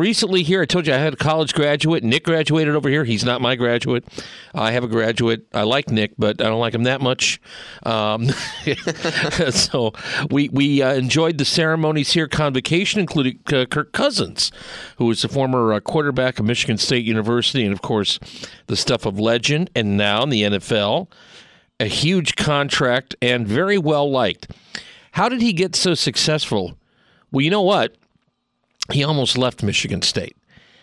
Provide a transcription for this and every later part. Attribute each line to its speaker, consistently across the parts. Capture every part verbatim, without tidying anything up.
Speaker 1: recently here, I told you I had a college graduate. Nick graduated over here. He's not my graduate. I have a graduate. I like Nick, but I don't like him that much. Um, so we we uh, enjoyed the ceremonies here, convocation, including uh, Kirk Cousins, who was the former uh, quarterback of Michigan State University, and, of course, the stuff of legend, and now in the N F L, a huge contract and very well liked. How did he get so successful? Well, you know what? He almost left Michigan State.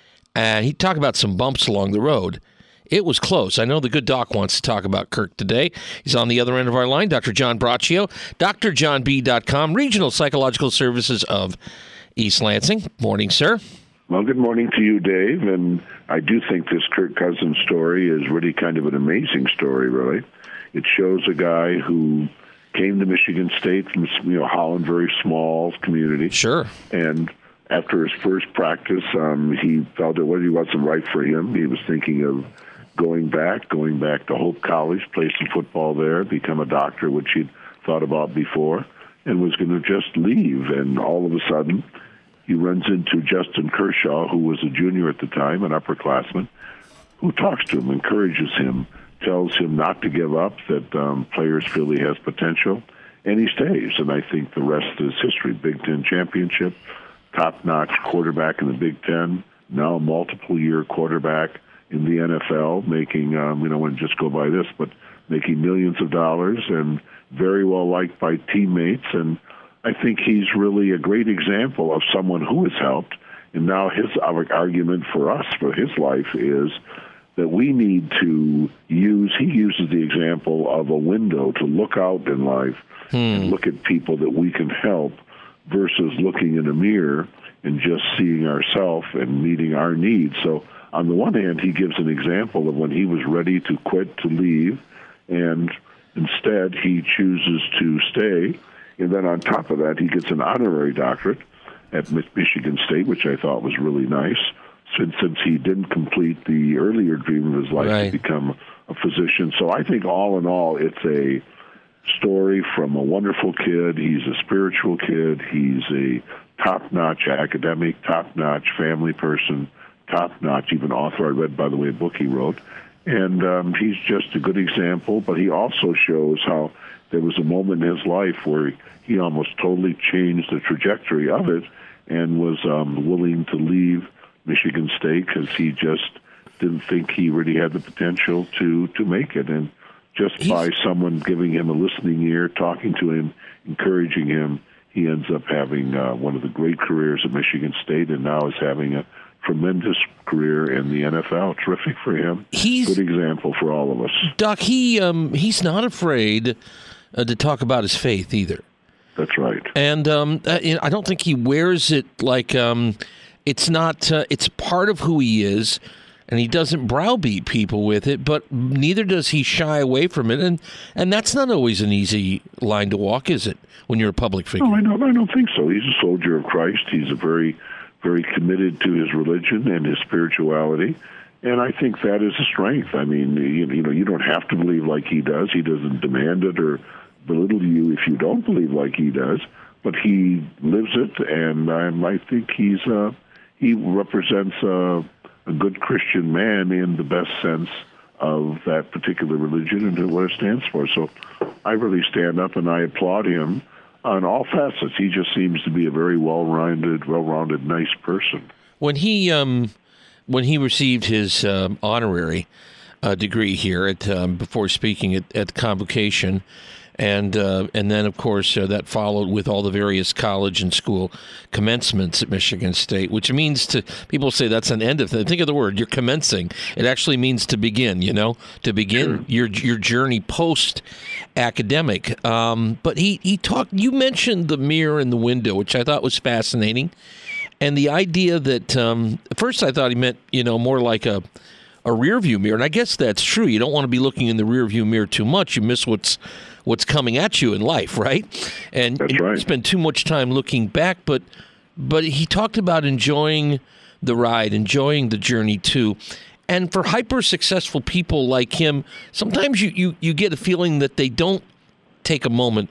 Speaker 1: And he talked about some bumps along the road. It was close. I know the good doc wants to talk about Kirk today. He's on the other end of our line, Doctor John Braccio, D R John B dot com, Regional Psychological Services of East Lansing. Morning, sir.
Speaker 2: Well, good morning to you, Dave. And I do think this Kirk Cousins story is really kind of an amazing story, really. It shows a guy who came to Michigan State from, you know, Holland, very small community.
Speaker 1: Sure.
Speaker 2: And after his first practice, um, he felt that what he wasn't right for him. He was thinking of going back, going back to Hope College, play some football there, become a doctor, which he'd thought about before, and was going to just leave. And all of a sudden, he runs into Justin Kershaw, who was a junior at the time, an upperclassman, who talks to him, encourages him, tells him not to give up, that um, players feel he has potential, and he stays. And I think the rest is history. Big Ten championship, top-notch quarterback in the Big Ten, now multiple-year quarterback in the N F L, making, um, you know, and just go by this, but making millions of dollars and very well liked by teammates. And I think he's really a great example of someone who has helped. And now his argument for us, for his life, is that we need to use, he uses the example of a window to look out in life hmm. and look at people that we can help, versus looking in a mirror and just seeing ourselves and meeting our needs. So on the one hand, he gives an example of when he was ready to quit, to leave, and instead he chooses to stay. And then on top of that, he gets an honorary doctorate at Michigan State, which I thought was really nice, since, since he didn't complete the earlier dream of his life right. to become a physician. So I think all in all, it's a story from a wonderful kid. He's a spiritual kid. He's a top-notch academic, top-notch family person, top-notch even author. I read, by the way, a book he wrote. And um, he's just a good example, but he also shows how there was a moment in his life where he almost totally changed the trajectory of it and was um, willing to leave Michigan State because he just didn't think he really had the potential to, to make it. And just He's, by someone giving him a listening ear, talking to him, encouraging him, he ends up having uh, one of the great careers at Michigan State, and now is having a tremendous career in the N F L. Terrific for him. He's good example for all of us.
Speaker 1: Doc, he um, he's not afraid uh, to talk about his faith either.
Speaker 2: That's right.
Speaker 1: And um, I don't think he wears it like um, it's not. Uh, it's part of who he is. And he doesn't browbeat people with it, but neither does he shy away from it. And and that's not always an easy line to walk, is it, when you're a public figure?
Speaker 2: No, I don't, I don't think so. He's a soldier of Christ. He's a very, very committed to his religion and his spirituality. And I think that is a strength. I mean, you, you know, you don't have to believe like he does. He doesn't demand it or belittle you if you don't believe like he does. But he lives it, and um, I think he's uh, he represents Uh, a good Christian man in the best sense of that particular religion and what it stands for. So I really stand up and I applaud him on all facets. He just seems to be a very well-rounded, well-rounded, nice person.
Speaker 1: When he um, when he received his um, honorary uh, degree here at um, before speaking at, at convocation, and uh, and then of course uh, that followed with all the various college and school commencements at Michigan State, which means to people say that's an end of thing. Think of the word, you're commencing. It actually means to begin. You know, to begin sure. your your journey post academic. Um, but he he talked. You mentioned the mirror in the window, which I thought was fascinating, and the idea that um, at first I thought he meant you know more like a a rear view mirror, and I guess that's true. You don't want to be looking in the rear view mirror too much. You miss what's what's coming at you in life, right? And,
Speaker 2: That's
Speaker 1: and
Speaker 2: right.
Speaker 1: you spend too much time looking back, but but he talked about enjoying the ride, enjoying the journey too. And for hyper successful people like him, sometimes you, you, you get a feeling that they don't take a moment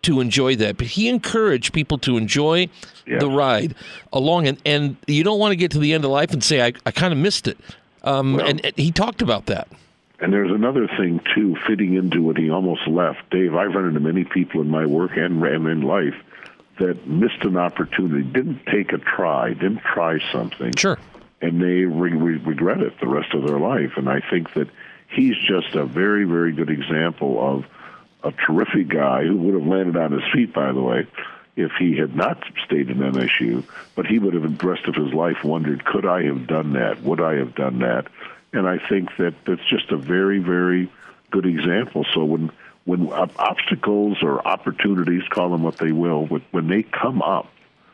Speaker 1: to enjoy that. But he encouraged people to enjoy
Speaker 2: yes.
Speaker 1: the ride along. And, and you don't want to get to the end of life and say, I, I kind of missed it. Um, well, and, and he talked about that.
Speaker 2: And there's another thing, too, fitting into what he almost left. Dave, I've run into many people in my work and, and in life that missed an opportunity, didn't take a try, didn't try something.
Speaker 1: Sure.
Speaker 2: And they re- re- regret it the rest of their life. And I think that he's just a very, very good example of a terrific guy who would have landed on his feet, by the way, if he had not stayed in M S U. But he would have, the rest of his life, wondered, could I have done that? Would I have done that? And I think that that's just a very, very good example. So when when obstacles or opportunities, call them what they will, when they come up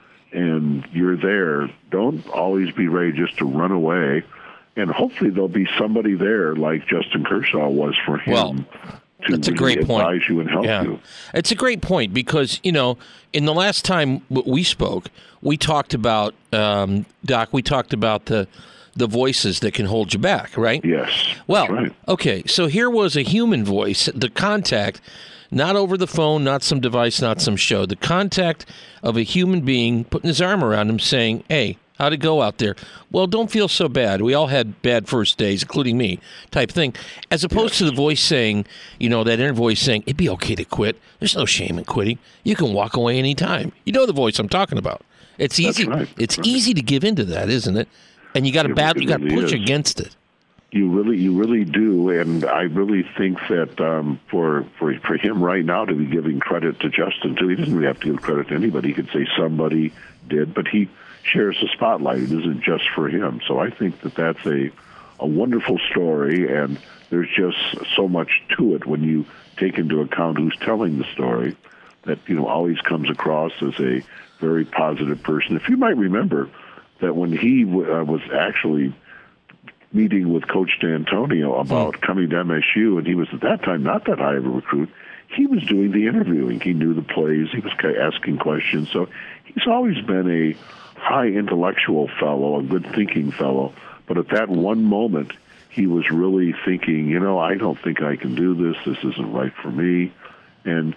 Speaker 2: and you're there, don't always be ready just to run away. And hopefully there'll be somebody there like Justin Kershaw was for him.
Speaker 1: Well,
Speaker 2: to
Speaker 1: that's a
Speaker 2: really
Speaker 1: great point.
Speaker 2: advise you and help
Speaker 1: yeah.
Speaker 2: you.
Speaker 1: It's a great point because, you know, in the last time we spoke, we talked about, um, Doc, we talked about the the voices that can hold you back, right?
Speaker 2: Yes.
Speaker 1: Well,
Speaker 2: right.
Speaker 1: okay, so here was a human voice, the contact, not over the phone, not some device, not some show, the contact of a human being putting his arm around him saying, hey, how'd it go out there? Well, don't feel so bad. We all had bad first days, including me, type thing. As opposed yes. to the voice saying, you know, that inner voice saying, it'd be okay to quit. There's no shame in quitting. You can walk away anytime. You know the voice I'm talking about. It's easy.
Speaker 2: Right.
Speaker 1: It's
Speaker 2: right.
Speaker 1: easy to give into that, isn't it? And you got to battle. You got to
Speaker 2: really
Speaker 1: push
Speaker 2: is.
Speaker 1: against it.
Speaker 2: You really, you really do, and I really think that um, for for for him right now to be giving credit to Justin too, he doesn't really have to give credit to anybody. He could say somebody did, but he shares the spotlight. It isn't just for him. So I think that that's a a wonderful story, and there's just so much to it when you take into account who's telling the story. That you know always comes across as a very positive person. If you might remember that when he uh, was actually meeting with Coach D'Antonio about mm. coming to M S U, and he was at that time not that high of a recruit, he was doing the interviewing. He knew the plays. He was asking questions. So he's always been a high intellectual fellow, a good thinking fellow. But at that one moment, he was really thinking, you know, I don't think I can do this. This isn't right for me. And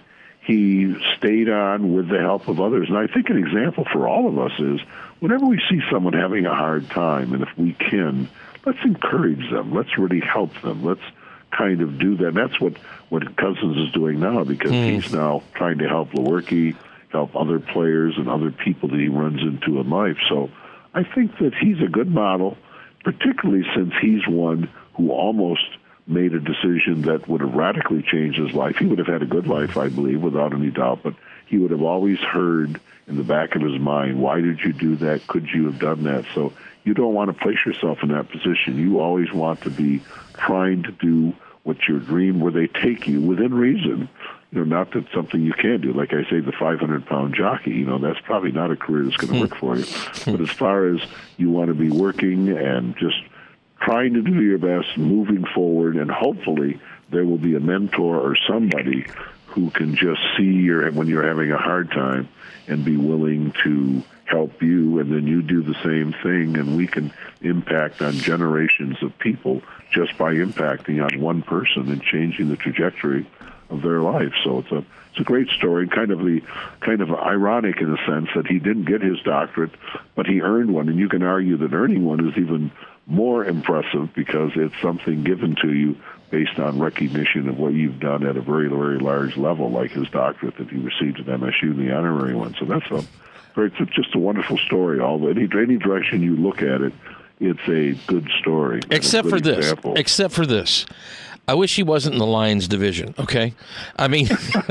Speaker 2: he stayed on with the help of others. And I think an example for all of us is whenever we see someone having a hard time, and if we can, let's encourage them. Let's really help them. Let's kind of do that. And that's what, what Cousins is doing now, because mm. he's now trying to help Lewerke, help other players and other people that he runs into in life. So I think that he's a good model, particularly since he's one who almost made a decision that would have radically changed his life. He would have had a good life, I believe, without any doubt, but he would have always heard in the back of his mind, why did you do that? Could you have done that? So you don't want to place yourself in that position. You always want to be trying to do what your dream, where they take you within reason. You know, not that something you can't do. Like I say, the five hundred pound jockey, you know, that's probably not a career that's going to work for you. But as far as you want to be working and just trying to do your best, moving forward, and hopefully there will be a mentor or somebody who can just see your when you're having a hard time and be willing to help you, and then you do the same thing, and we can impact on generations of people just by impacting on one person and changing the trajectory of their life. So it's a it's a great story, kind of the kind of ironic in a sense that he didn't get his doctorate, but he earned one, and you can argue that earning one is even more impressive because it's something given to you based on recognition of what you've done at a very, very large level, like his doctorate that he received at M S U, the honorary one. So that's a it's just a wonderful story. Although any any direction you look at it, it's a good story.
Speaker 1: Except
Speaker 2: good
Speaker 1: for this.
Speaker 2: Example.
Speaker 1: Except for this. I wish he wasn't in the Lions division, okay? I mean,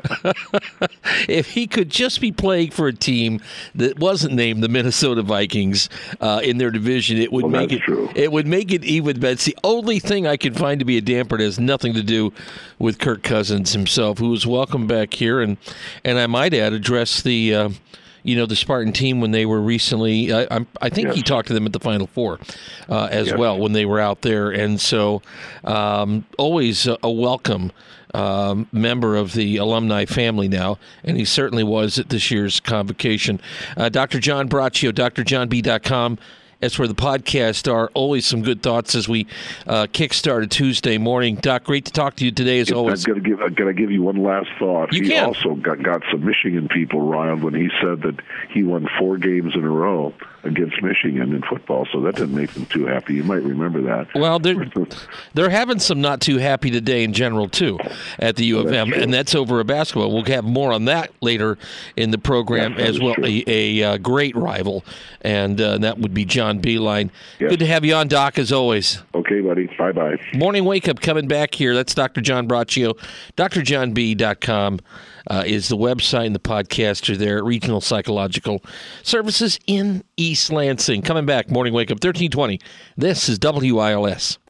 Speaker 1: if he could just be playing for a team that wasn't named the Minnesota Vikings uh, in their division, it would
Speaker 2: well,
Speaker 1: make
Speaker 2: that's
Speaker 1: it
Speaker 2: true.
Speaker 1: it would make it even better. It's the only thing I can find to be a damper that has nothing to do with Kirk Cousins himself, who was welcome back here, and and I might add, address the uh, you know, the Spartan team when they were recently, I, I'm, I think yes. he talked to them at the Final Four uh, as yes. well when they were out there. And so um, always a, a welcome um, member of the alumni family now, and he certainly was at this year's convocation. Uh, Doctor John Braccio, D R john b dot com, That's where the podcasts are. Always some good thoughts as we uh, kickstart a Tuesday morning. Doc, great to talk to you today as always.
Speaker 2: I've got to give, I've got to give you one last thought.
Speaker 1: You
Speaker 2: he
Speaker 1: can.
Speaker 2: also got, got some Michigan people riled when he said that he won four games in a row against Michigan in football, so that didn't make them too happy. You might remember that.
Speaker 1: Well, they're, they're having some not too happy today in general, too, at the U of M, and that's over a basketball. We'll have more on that later in the program
Speaker 2: yes,
Speaker 1: as well.
Speaker 2: True.
Speaker 1: A, a uh, great rival, and uh, that would be John Beilein.
Speaker 2: Yes.
Speaker 1: Good to have you on, Doc, as always.
Speaker 2: Okay, buddy. Bye-bye.
Speaker 1: Morning Wake Up coming back here. That's Doctor John Braccio. D R john b dot com uh, is the website, and the podcasts are there. Regional Psychological Services in East Lansing. Coming back, Morning Wake Up, thirteen twenty. This is W I L S.